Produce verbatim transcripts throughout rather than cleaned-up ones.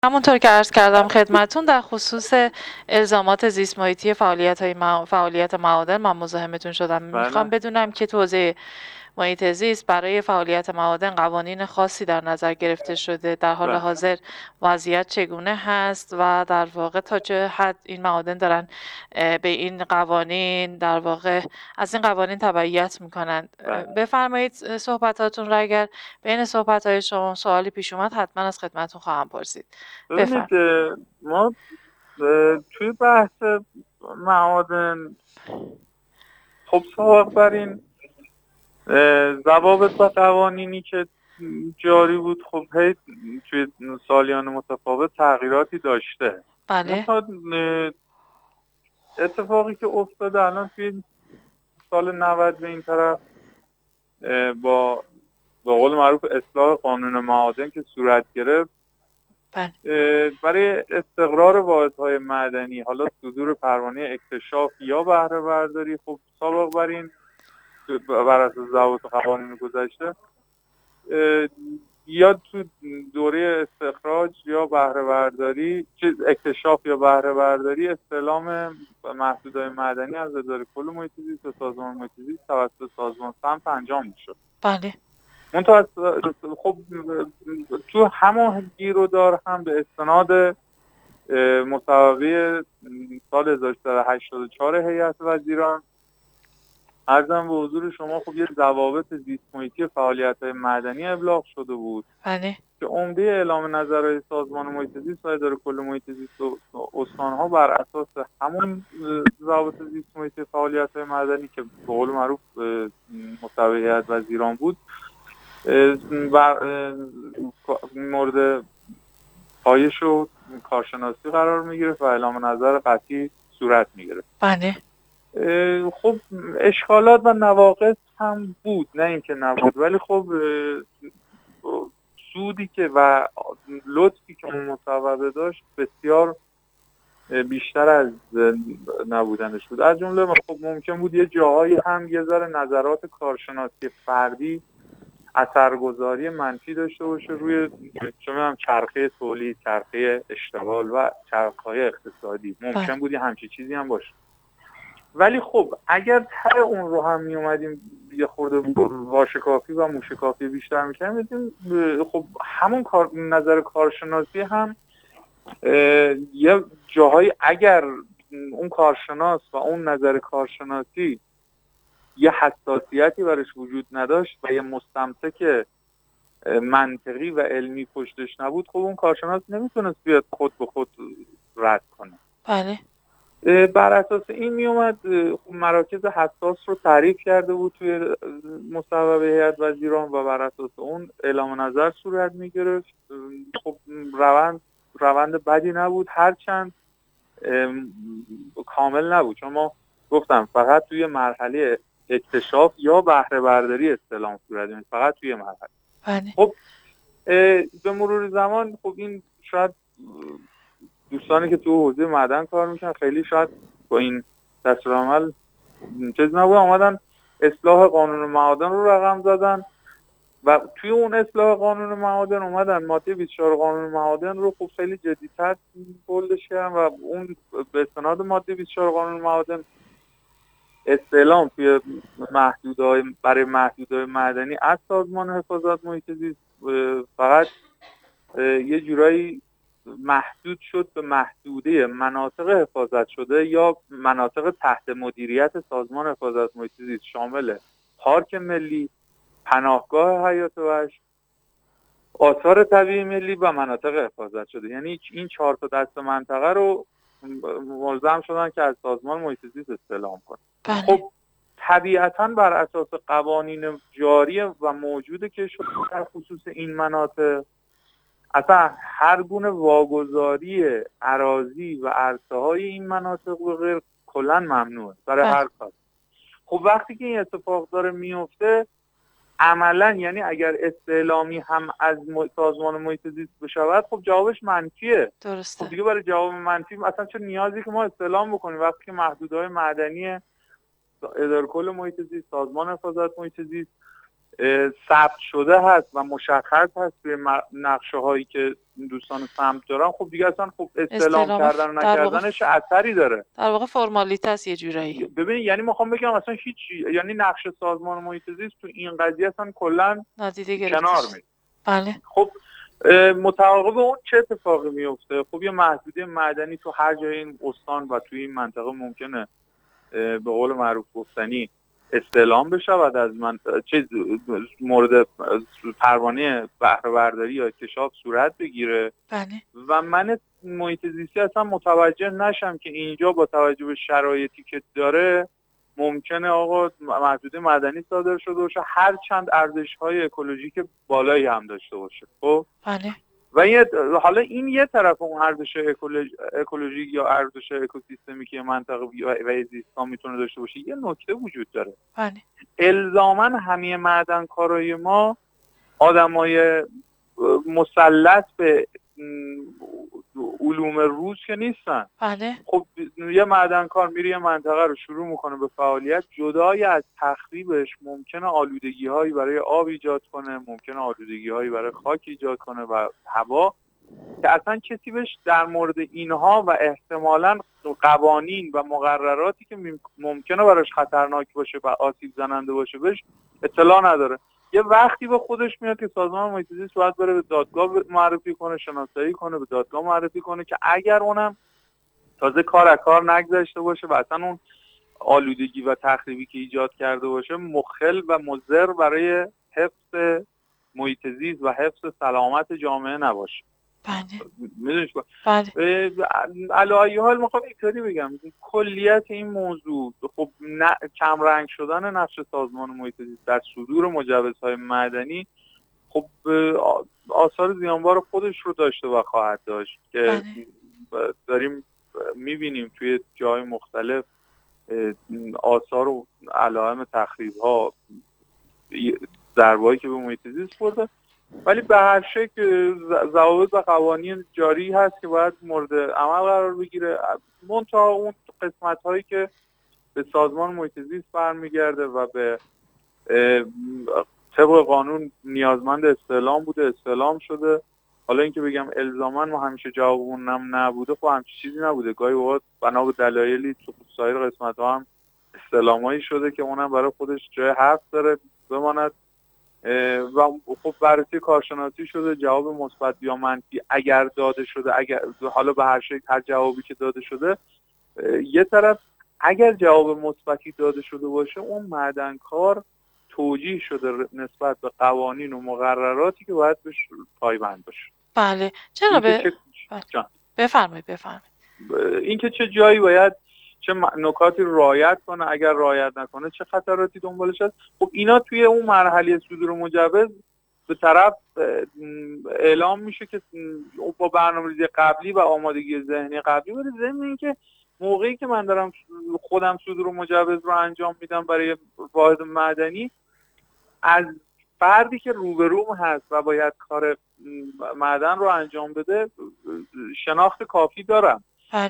همونطور که عرض کردم خدمتون در خصوص الزامات زیست محیطی فعالیت های مع... فعالیت معادن من مزاحمتون شدم. میخوام بدونم که توزیع محیط زیست برای فعالیت معادن قوانین خاصی در نظر گرفته شده، در حال حاضر وضعیت چگونه هست و در واقع تا چه حد این معادن دارن به این قوانین در واقع از این قوانین تبعیت میکنند. بفرمایید صحبتاتون را اگر بین صحبت‌های شما سوالی پیش اومد حتما از خدمتتون خواهم پرسید. ببینید ما توی بحث معادن خب سابق بر این ضوابط و قوانینی که جاری بود خب هی توی سالیان متفاوت تغییراتی داشته. بله. اتفاقی که افتاده الان توی سال نود به این طرف با به قول معروف اصلاح قانون معادن که صورت گرفت، بله. برای استقرار واحدهای معدنی حالا صدور پروانه اکتشاف یا بهره برداری، خب سابق بر این بر اساس ضوابط قوانین گذشته یا تو دوره استخراج یا بهره برداری چیز اکتشاف یا بهره برداری استعلام محدودهای معدنی از اداره کل محیط زیست و سازمان محیط زیست توسط سازمان سمت انجام میشد. بله. منتها خب تو همون گیرودار هم به استناد مصوبه سال هزار و سیصد و هشتاد و چهار هیئت وزیران عرضم به حضور شما خب یه ضوابط زیست محیطی فعالیت‌های معدنی ابلاغ شده بود. بله. که عمده اعلام نظرهای سازمان محیط زیست و اداره کل محیط زیست و استان‌ها بر اساس همون ضوابط زیست محیطی فعالیت‌های معدنی که به قول معروف مصوبه هیئت وزیران بود و مورد پایش و کارشناسی قرار میگرفت و اعلام نظر قطعی صورت میگرفت. بله. خب اشکالات و نواقص هم بود، نه اینکه نبود، ولی خب سودی که و لطفی که اون مصوبه داشت بسیار بیشتر از نبودنش بود. از جمله خب ممکن بود یه جاهایی هم یه ذره نظرات کارشناسی فردی اثرگذاری منفی داشته باشه روی چه می‌دونم چرخه تولید، چرخه اشتغال و چرخه‌های اقتصادی. ممکن بود یه همچین چیزی هم باشه. ولی خب اگر ته اون رو هم می اومدیم یه خورده واشکافی و موشکافی بیشتر می‌کردیم، خب همون کار نظر کارشناسی هم یه جاهای اگر اون کارشناس و اون نظر کارشناسی یه حساسیتی برش وجود نداشت و یه مستمسک منطقی و علمی پشتش نبود، خب اون کارشناس نمیتونست بیاد خود به خود رد کنه. بله. بر اساس این می اومد مراکز حساس رو تعریف کرده بود توی مصوبه هیئت وزیران و بر اساس اون اعلام نظر صورت می گرفت. خب روند روند بدی نبود، هرچند کامل نبود، چون ما گفتم فقط توی مرحله اکتشاف یا بهره برداری استعلام صورت گرفت، فقط توی مرحله. بله. خب به مرور زمان خب این شاید دوستانی که تو حوزه معدن کار میکنن خیلی شاید با این دستورالعمل چیز نبود، اومدن اصلاح قانون معادن رو رقم زدن و توی اون اصلاح قانون معادن اومدن ماده بیست و چهار قانون معادن رو خب خیلی جدی‌تر بولدش کردن و اون به استناد ماده بیست و چهار قانون معادن استعلام توی محدودهای برای محدودهای معدنی از سازمان حفاظت محیط زیست فقط یه جورایی محدود شد به محدوده مناطق حفاظت شده یا مناطق تحت مدیریت سازمان حفاظت محیط زیست، شامل پارک ملی، پناهگاه حیات وحش، آثار طبیعی ملی و مناطق حفاظت شده. یعنی این چهار تا دست منطقه رو ملزم شدن که از سازمان محیط زیست استعلام کنه. بله. خب طبیعتاً بر اساس قوانین جاری و موجود کشور در خصوص این مناطق اصلا هر گونه واگذاری اراضی و عرصه‌های این مناطق و غیر کلاً ممنوعه برای هر کار. خب وقتی که این اتفاق داره میفته عملاً، یعنی اگر استعلامی هم از سازمان محیط زیست بشود خب جوابش منفیه. درسته. خب دیگه برای جواب منفی اصلا چه نیازی که ما استعلام بکنیم وقتی که محدودهای معدنی اداره کل محیط زیست، سازمان حفاظت محیط زیست ثبت شده هست و مشخص هست به نقشه هایی که دوستان سمت دارن، خب دیگه اصلا خب استعلام کردن و نکردنش اثری داره، در واقع فرمالیته است یه جورایی. ببین یعنی میخوام بگم اصلا هیچ، یعنی نقش سازمان محیط زیست تو این قضیه اصلا کلا کنار میره. بله. خب متعاقب اون چه اتفاقی میفته؟ خب یه محدوده معدنی تو هر جای این استان و توی این منطقه ممکنه به قول معروف گفتنی استعلام بشه و از من چه مورد پروانه بهره برداری یا اکتشاف صورت بگیره. بله. و من محیط زیستی اصلا متوجه نشم که اینجا با توجه به شرایطی که داره ممکنه آقا محدوده مدنی صادر شده باشه، هر چند ارزش‌های اکولوژیک بالایی هم داشته باشه. خب بله. و یه حالا این یه طرف اون ارزش اکولوژیک یا ارزش اکوسیستمی که منطقه و زیستان میتونه داشته باشه، یه نکته وجود داره. بله. الزاماً همه معدنکارای ما آدمای مسلط به علوم روز که نیستن. بله. خب یه معدنکار میره یه منطقه رو شروع میکنه به فعالیت، جدای از تخریبش ممکنه آلودگی هایی برای آب ایجاد کنه، ممکنه آلودگی هایی برای خاک ایجاد کنه و هوا، که اصلا کسی بهش در مورد اینها و احتمالاً قوانین و مقرراتی که ممکنه براش خطرناک باشه و آسیب زننده باشه بهش اطلاع نداره. یه وقتی به خودش میاد که سازمان محیط زیست باید بره به دادگاه معرفی کنه، شناسایی کنه، به دادگاه معرفی کنه که اگر اونم تازه کار از کار نگذاشته باشه و اصلا اون آلودگی و تخریبی که ایجاد کرده باشه مخل و مضر برای حفظ محیط زیست و حفظ سلامت جامعه نباشه. بله. میدونیش با بله. علی ای حال میخوام اینطوری بگم کلیت این موضوع خب کم رنگ شدن نقش سازمان محیط زیست در صدور مجوزهای معدنی خب آثار زیانبار خودش رو داشته و خواهد داشت که بله. داریم میبینیم توی جای مختلف آثار و علائم تخریب ها، ضربه‌ای که به محیط زیست خورده، ولی به هر شکل ضوابط و قوانین جاری هست که باید مورد عمل قرار بگیره. منتها اون قسمت هایی که به سازمان محیط زیست برمیگرده و به طبق قانون نیازمند استعلام بوده، استعلام شده. حالا اینکه بگم الزاما ما همیشه جوابمون هم نبوده، خب همچین چیزی نبوده. گاهی اوقات بنا به دلایلی تو سایر قسمت ها هم استعلامایی شده که اونم برای خودش جای حرف داره بماند و خب بررسی کارشناسی شده، جواب مثبت یا منفی اگر داده شده، اگر حالا به هر شکل هر جوابی که داده شده، یه طرف اگر جواب مثبتی داده شده باشه اون معدنکار توجیه شده نسبت به قوانین و مقرراتی که باید بهش پایبند باشه. بله جناب چه... بفرمایید بفرمایید اینکه چه جایی باید چه نکاتی رو رعایت کنه، اگر رعایت نکنه چه خطراتی دنبالش هست. خب اینا توی اون مرحله صدور مجوز به طرف اعلام میشه که با برنامه‌ریزی قبلی و آمادگی ذهنی قبلی بره. ضمن اینکه موقعی که من دارم خودم صدور مجوز رو انجام میدم برای واحد معدنی، از فردی که روبروم هست و باید کار معدن رو انجام بده شناخت کافی دارم.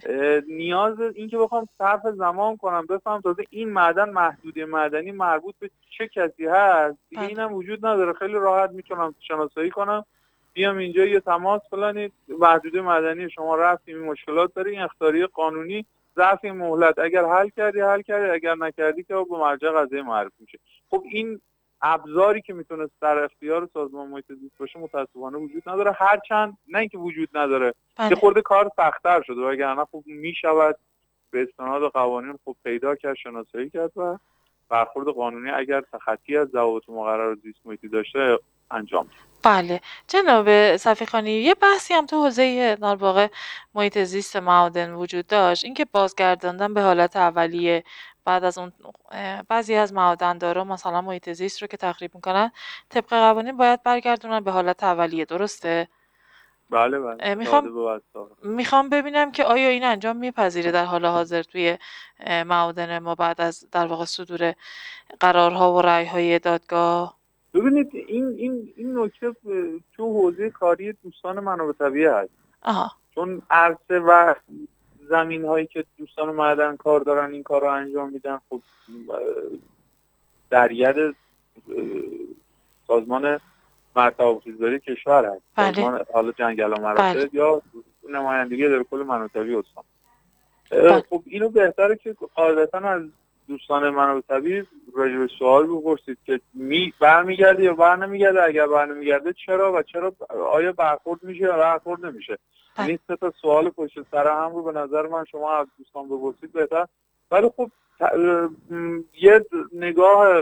نیاز این که بخوام صرف زمان کنم بفهم تازه این معدن محدوده معدنی مربوط به چه کسی هست دیگه اینم وجود نداره. خیلی راحت میتونم شناسایی کنم، بیام اینجا یه تماس فلانی محدوده معدنی شما رفتیم این مشکلات داره، این اخطاری قانونی ضعف مهلت اگر حل کردی حل کردی، اگر نکردی که به مرجع قضیه معرفی میشه. خب این ابزاری که میتونه در اختیار سازمان محیط زیست باشه متاسفانه وجود نداره، هرچند نه اینکه وجود نداره که خورده کار سخت‌تر شده، وگرنه خب میشود به استناد قوانین خب پیدا کرد، شناسایی کرد و برخورد قانونی اگر تخطی از ضوابط مقرر زیست محیطی داشته انجام داد. بله جناب صفیخانی، یه بحثی هم تو حوزه در واقع محیط زیست معادن وجود داشت، اینکه بازگرداندن به حالت اولیه بعد از اون بعضی از معادندارا مثلا محیط زیست رو که تخریب میکنن طبق قوانین باید برگردونن به حالت اولیه، درسته؟ بله بله. میخوام میخوام ببینم که آیا این انجام میپذیره در حال حاضر توی معادن ما بعد از در واقع صدور قرارها و رأی‌های دادگاه. ببینید این این این نکته تو حوزه کاری دوستان منابع طبیعی هست. آها. چون عرصه و زمین هایی که دوستان معدن کار دارن این کار رو انجام میدن خب در ید سازمان مرتع آبخیزداری کشور هست، بله. سازمان حالا جنگل و مراتع بله. یا نمایندگی اداره کل مناطقی استان. بله. خب اینو بهتره که قاعدتا از دوستان منابع طبیعی راجع به سوال بپرسید که می برمیگرده یا بر نمیگرده، اگر بر نمیگرده چرا و چرا آیا برخورد میشه یا برخورد نمیشه. این سه تا سوال پشت سر هم رو به نظر من شما از دوستان بپرسید بهتر. ولی خب یه نگاه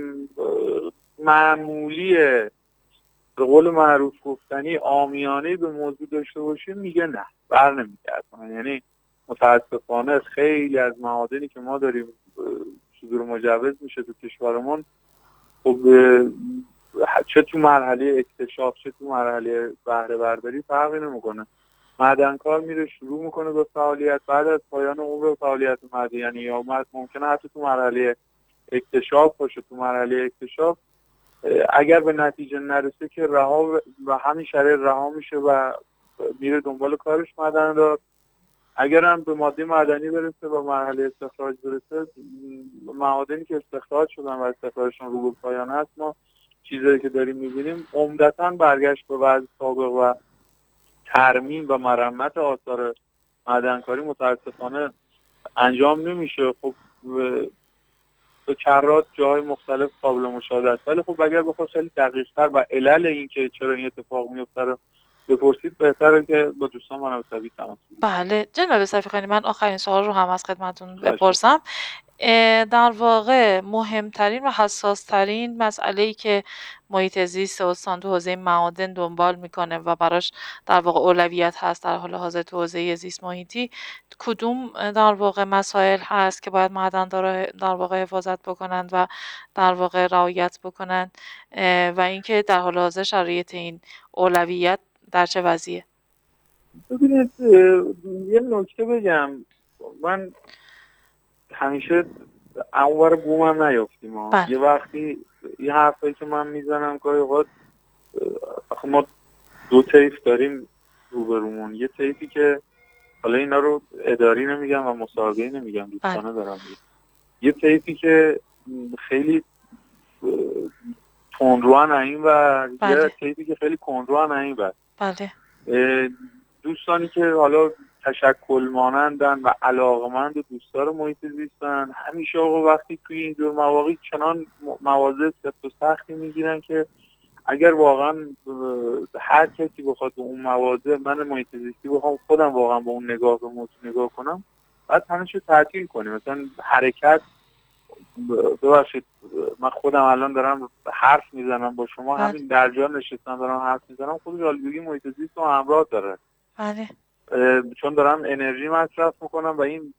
معمولی به قول معروف گفتنی عامیانه به موضوع داشته باشیم میگه نه بر نمیگردن. یعنی متاسفانه خیلی از معادنی که ما داریم صدور مجوز میشه تو کشورمون، خب چه تو مرحله اکتشاف چه تو مرحله بهره برداری فرقی نمیکنه. معدنکار میره شروع میکنه به فعالیت، بعد از پایان عمر فعالیت معدنی یا ممکنه حتی تو مرحله اکتشاف باشه، تو مرحله اکتشاف اگر به نتیجه نرسه که رها و همین شرایط رها میشه و میره دنبال کارش معدن‌دار. اگر هم به ماده معدنی برسه و مرحله استخراج برسه، معادنی که استخراج شدن و استخراجشون رو به پایان هست، ما چیزایی که داریم میبینیم عمدتاً برگشت به وضع سابق و ترمیم و مرمت آثار معدنکاری متاسفانه انجام نمیشه. خب به کرات جای مختلف قابل مشاهده است، ولی خب اگر بخواد خیلی دقیق‌تر و علل این که چرا این اتفاق میفته رو بپرسید بهتره که با دوستان منابع طبیعی تماس بگیرید. بله جناب صفیخانی، من آخرین سوال رو هم از خدمتتون بپرسم. در واقع مهمترین و حساسترین مسئله‌ای که محیط زیست استان تو حوزه معادن دنبال میکنه و براش در واقع اولویت هست در حال حاضر تو حوزه زیست محیطی، کدوم در واقع مسائل هست که باید معدن‌دارا در واقع حفاظت بکنند و در واقع رعایت بکنند و اینکه در حال حاضر شرایط این اولویت در چه وضعیه؟ ببینید یه نکته بگم، من همیشه اونور بومم نیافتیم. یه وقتی یه حرفایی که من میزنم گاهی اوقات ما دو طیف داریم روبرومون، یه طیفی که حالا اینا رو اداری نمیگم و مسابقه‌ای نمیگم، دوستانه دارم میگم، یه طیفی که خیلی تندروان این و یه طیفی که خیلی کندروان این و بله. دوستانی که حالا تشکل مانندن و علاقمند و دوستدار محیط زیستن، همیشه آقا وقتی توی این جور مواقع چنان مواضع سفت و سختی میگیرن که اگر واقعا هر کسی بخواد به اون مواضع، من محیط زیستی بخوام خودم واقعا با اون نگاه به موضوع نگاه کنم، بعد همه چیز تعطیل کنیم. مثلا حرکت، ببخشید من خودم الان دارم حرف میزنم با شما، بله. همین در جا نشستم دارم حرف میزنم، خودش آلودگی محیط زیست رو همراه داره. بله. چون دارم انرژی مصرف میکنم و این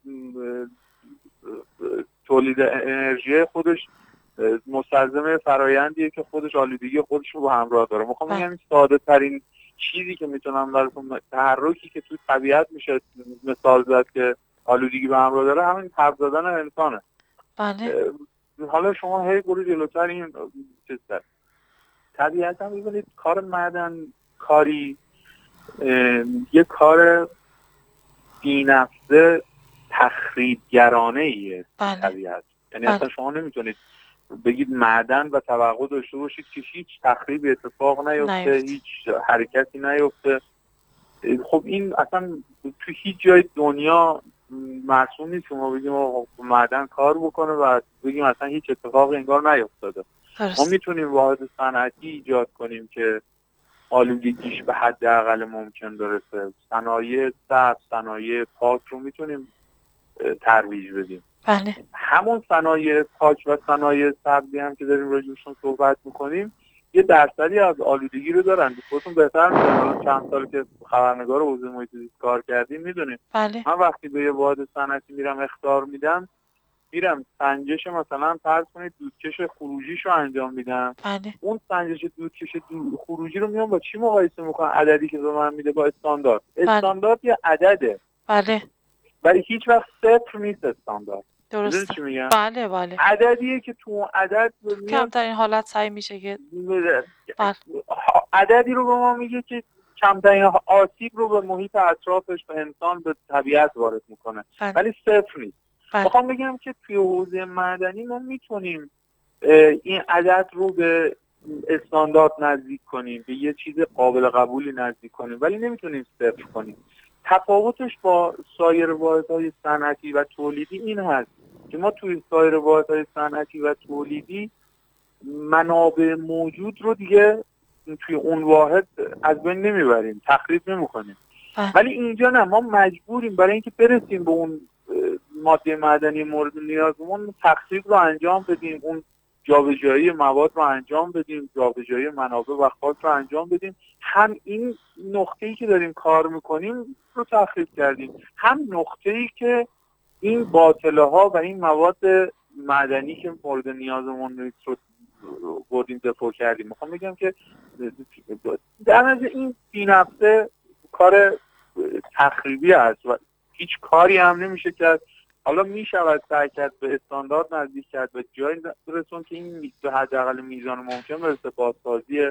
تولید انرژی خودش مستلزم فرایندیه که خودش آلودگی خودش رو با همراه داره. میخوام بگم این ساده ترین چیزی که میتونم براتون، تحرکی که توی طبیعت میشه مثال زد که آلودگی با همراه داره، همین حرف زدن انسانه. بله. حالا شما هی برو جلوتر این چیز داره. طبیعتا میبینید کار معدن کاری یه کار بی‌نفس تخریبگرانه ایه. بله. طبیعت یعنی بله. اصلا شما نمیتونید بگید معدن و توقع داشته باشید که هیچ تخریبی اتفاق نیفته، نیفت. هیچ حرکتی نیفته. خب این اصلا تو هیچ جای دنیا مرسوم نیست که ما بگیم معدن کار بکنه و بگیم اصلا هیچ اتفاقی انگار نیفتاده. ما میتونیم واحد صنعتی ایجاد کنیم که آلودگیش به حد اقل ممکن برسه. صنایع سبز، صنایع پاک رو میتونیم ترویج بدیم. بله. همون صنایع پاک و صنایع سبزی هم که داریم راجعشون صحبت میکنیم یه درصدی از آلودگی رو دارن. خودتون بهتر میدونید، چند سال که خبرنگار حوزه محیط زیست کار کردیم میدونید. بله. من وقتی به یه واحد صنعتی میرم اخطار میدم، میرم سنجش مثلا فرض کنید دودکش خروجیشو انجام میدم. بله. اون سنجش دودکش دود خروجی رو میام با چی مقایسه میکنم؟ عددی که به من میده با استاندارد. بله. استاندارد یه عدده. بله. ولی هیچ وقت صفر نیست استاندارد. درسته. چی میگم؟ بله بله. عددیه که تو عدد کمترین حالت سعی میشه که بله. عددی رو به ما میگه که کمترین آسیب رو به محیط اطرافش، به انسان، به طبیعت وارد میکنه. بله. ولی صفر نیست. میخوام بگم که توی حوزه معدنی ما میتونیم این عدد رو به استاندارد نزدیک کنیم، به یه چیز قابل قبولی نزدیک کنیم، ولی نمیتونیم صفر کنیم. تفاوتش با سایر واحدهای صنعتی و تولیدی این هست که ما توی سایر واحدهای صنعتی و تولیدی منابع موجود رو دیگه توی اون واحد از بین نمیبریم، تخریب نمیکنیم. ولی اینجا نه، ما مجبوریم برای اینکه برسیم به اون ماده معدنی مورد نیازمون تخریب رو انجام بدیم، اون جابجایی مواد رو انجام بدیم، جابجایی منابع و خاک رو انجام بدیم. هم این نقطه‌ای که داریم کار میکنیم رو تخریب کردیم، هم نقطه‌ای که این باطله ها و این مواد معدنی که مورد نیازمون نیست رو بردیم دفع کردیم. میخوام بگم که در نظر این بی‌نفسه کار تخریبی است و هیچ کاری هم نمیشه کرد. حالا میشود سعی کرد به استاندارد نزدیک کرد و جایی برسون که این به حداقل میزان ممکن برسه بازسازی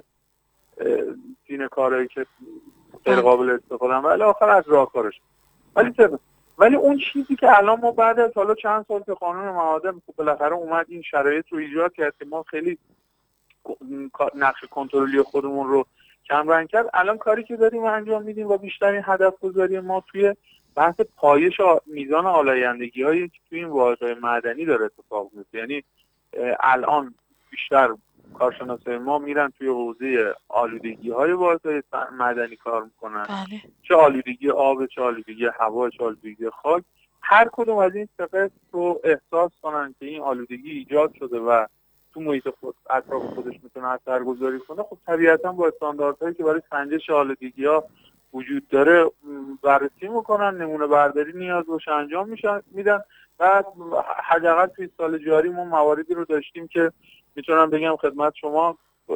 این کارهایی که غیر قابل استفاده هم ولی آخر از راهکارش. ولی ولی اون چیزی که الان ما بعد از حالا چند سال که قانون معادن بالاخره اومد این شرایط رو ایجاد کرد که ما خیلی نقش کنترلی خودمون رو کم رنگ کرد، الان کاری که داریم انجام میدیم و بیشترین هدف گذاری ما توی بحث پایش میزان آلایندگی هایی که توی این واحدهای معدنی داره اتفاق میفته. یعنی الان بیشتر کارشناسای ما میرن توی حوزه آلودگی های واحدهای معدنی کار میکنن. بله. چه آلودگی آب، چه آلودگی هوا، چه آلودگی خاک. هر کدوم از این سه رو احساس کنن که این آلودگی ایجاد شده و تو محیط خود اطراف خودش میتونه اثرگذاری کنه، خب طبیعتا با استانداردهایی که برای سنجش آلودگی‌ها وجود داره بررسی میکنن، نمونه برداری نیاز باشه انجام میشن میدن. بعد حداقل توی سال جاری ما مواردی رو داشتیم که میتونم بگم خدمت شما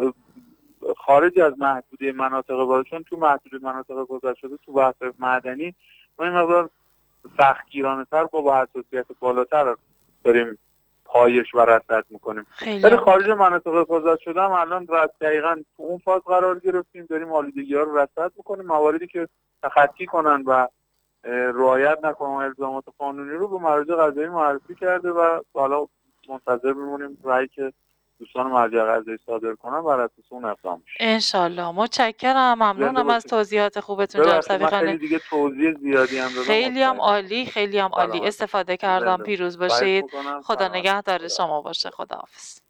خارج از محدوده مناطق بازار، چون تو محدوده مناطق بازار شده تو بحث معدنی ما این مقدار سختگیرانه‌تر با حساسیت بالاتر داریم پایش و رصد میکنیم. ولی خارج مناطق حفاظت شده هم الان دقیقاً تو اون فاز قرار گرفتیم، داریم آلودگی‌ها رو رصد میکنیم. مواردی که تخطی کنن و رعایت نکنن الزامات قانونی رو به مراجع قضایی معرفی کرده و حالا منتظر میمونیم رأیی که دوستان مرجع قضایی صادر کنن بر اساس اون اقدام میشه. ان شاءالله. متشکرم، ممنونم از توضیحات خوبتون جناب صفی خان. خیلی دیگه توضیح زیادی هم دادم. خیلی هم عالی، خیلی هم عالی استفاده کردم. پیروز باشید. خدا نگهدار شما باشه. خداحافظ.